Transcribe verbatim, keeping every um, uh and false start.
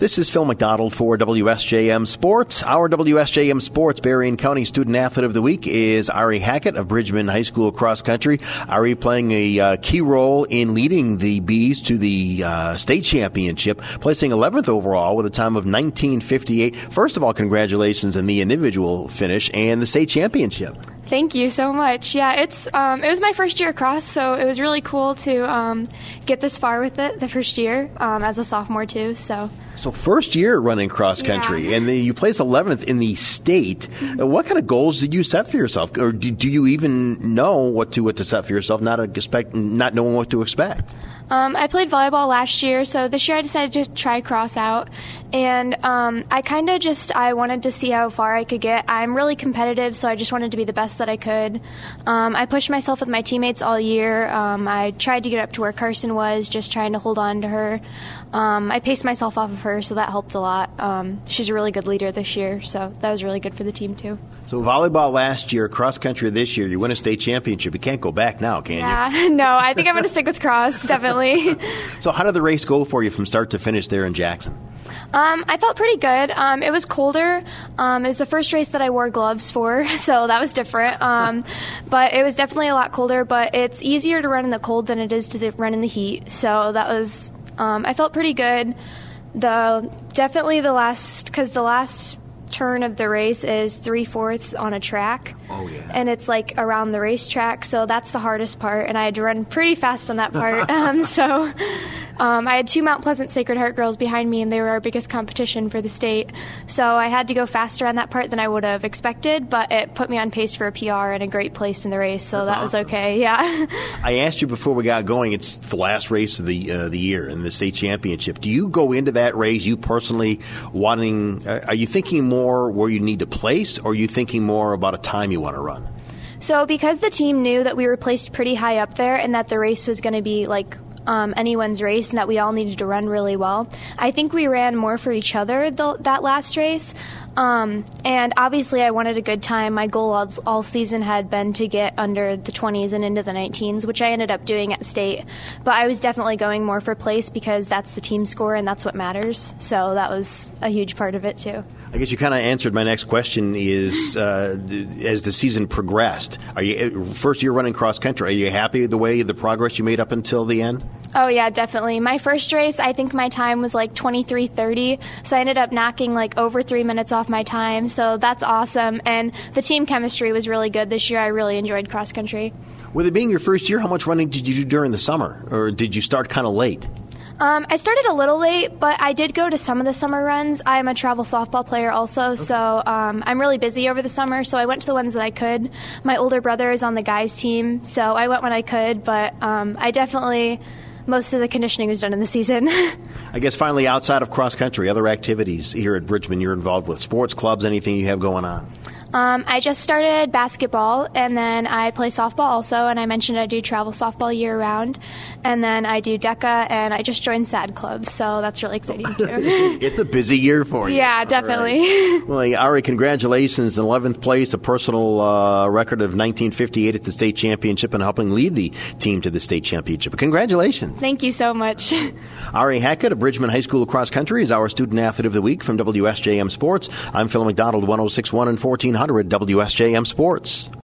This is Phil McDonald for W S J M Sports. Our W S J M Sports Berrien County Student Athlete of the Week is Ari Hackett of Bridgman High School Cross Country. Ari playing a uh, key role in leading the Bees to the uh, state championship, placing eleventh overall with a time of nineteen fifty-eight. First of all, congratulations on the individual finish and the state championship. Thank you so much. Yeah, it's um, it was my first year across, so it was really cool to um, get this far with it the first year um, as a sophomore too. So. So first year running cross country, yeah. and the, you placed eleventh in the state. Mm-hmm. What kind of goals did you set for yourself, or do, do you even know what to what to set for yourself? Not expect, not knowing what to expect. Um, I played volleyball last year, so this year I decided to try cross out, and um, I kind of just I wanted to see how far I could get. I'm really competitive, so I just wanted to be the best that I could. Um, I pushed myself with my teammates all year. Um, I tried to get up to where Carson was, just trying to hold on to her. Um, I paced myself off of her, so that helped a lot. Um, she's a really good leader this year, so that was really good for the team too. So volleyball last year, cross country this year, you win a state championship. You can't go back now, can yeah, you? Yeah, no, I think I'm going to stick with cross, definitely. So how did the race go for you from start to finish there in Jackson? Um, I felt pretty good. Um, it was colder. Um, it was the first race that I wore gloves for, so that was different. Um, but it was definitely a lot colder, but it's easier to run in the cold than it is to the, run in the heat. So that was, um, I felt pretty good. The definitely the last, because the last turn of the race is three-fourths on a track. Oh, yeah. And it's like around the racetrack, so that's the hardest part, and I had to run pretty fast on that part. um, so um, I had two Mount Pleasant Sacred Heart girls behind me, and they were our biggest competition for the state. So I had to go faster on that part than I would have expected, but it put me on pace for a P R and a great place in the race, so that's that awesome. was okay. Yeah. I asked you before we got going, it's the last race of the uh, the year in the state championship. Do you go into that race, you personally wanting, uh, are you thinking more where you need to place, or are you thinking more about a time you want to run? So because the team knew that we were placed pretty high up there and that the race was going to be like um, anyone's race and that we all needed to run really well, I think we ran more for each other the, that last race. Um, and obviously I wanted a good time. My goal all, all season had been to get under the twenties and into the nineteens, which I ended up doing at state. But I was definitely going more for place because that's the team score and that's what matters. So that was a huge part of it too. I guess you kind of answered my next question is, uh, as the season progressed, are you first year running cross country, are you happy with the way the progress you made up until the end? Oh, yeah, definitely. My first race, I think my time was like twenty-three thirty, so I ended up knocking like over three minutes off my time, so that's awesome. And the team chemistry was really good this year. I really enjoyed cross country. With it being your first year, how much running did you do during the summer, or did you start kind of late? Um, I started a little late, but I did go to some of the summer runs. I'm a travel softball player also, okay. so um, I'm really busy over the summer, so I went to the ones that I could. My older brother is on the guys' team, so I went when I could, but um, I definitely, most of the conditioning was done in the season. I guess finally, outside of cross-country, other activities here at Bridgman you're involved with, sports clubs, anything you have going on? Um, I just started basketball, and then I play softball also, and I mentioned I do travel softball year-round, and then I do DECA, and I just joined SAD Club, so that's really exciting, too. It's a busy year for you. Yeah, definitely. Right. Well, Ari, congratulations. eleventh place, a personal uh, record of nineteen fifty-eight at the state championship, and helping lead the team to the state championship. Congratulations. Thank you so much. Ari Hackett of Bridgman High School Cross Country is our Student Athlete of the Week from W S J M Sports. I'm Phil McDonald, one oh six point one and fourteen hundred W S J M Sports.